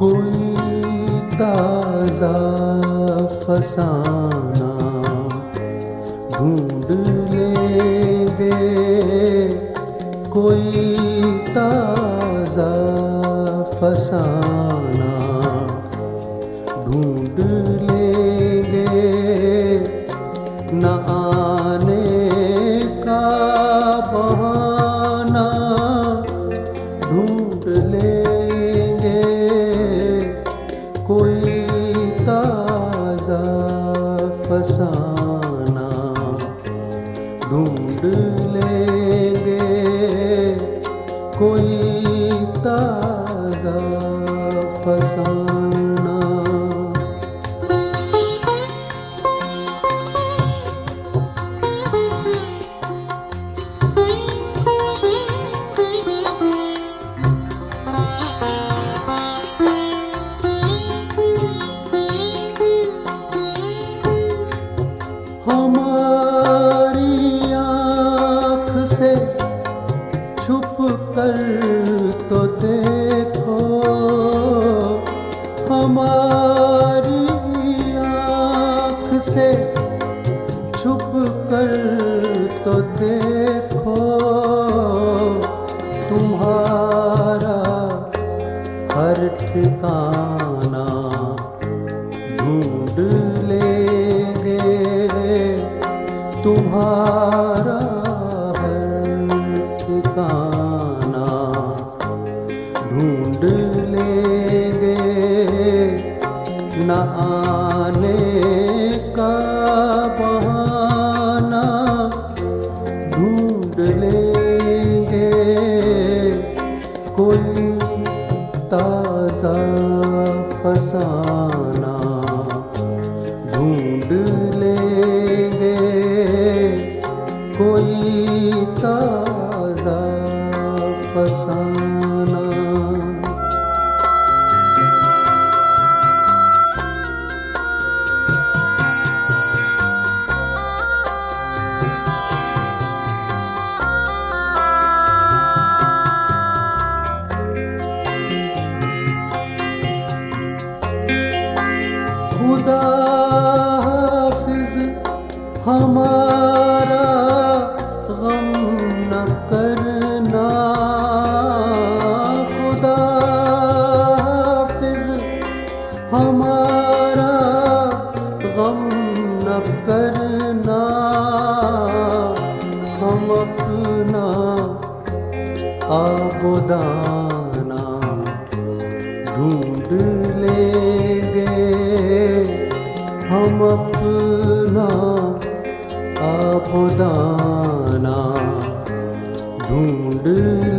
कोई ताज़ा फसाना ढूंढ लेंगे, कोई ताज़ा फसाना ढूंढ लेंगे, न आने का बहाना ढूंढ लेंगे, कोई ताज़ा फसाना ढूंढ लेंगे, कोई ताज़ा फसाना। हमारी आँख से छुप कर तो देखो, हमारी आँख से छुप कर तो देखो, तुम्हारा हर ठिकाना ढूंढ लेंगे, तुम्हारा हर ठिकाना ढूंढ लेंगे, न आने का बहाना ढूंढ लेंगे, कोई ताज़ा फसाना ढूंढ लेंगे, कोई ताज़ा फसाना। खुदा हाफिज़ हमारा गम न करना, खुदा हाफिज़ हमारा गम न करना, हम अपना आबोदाना ढूंढ लेंगे, हम अपना आबोदाना ढूंढ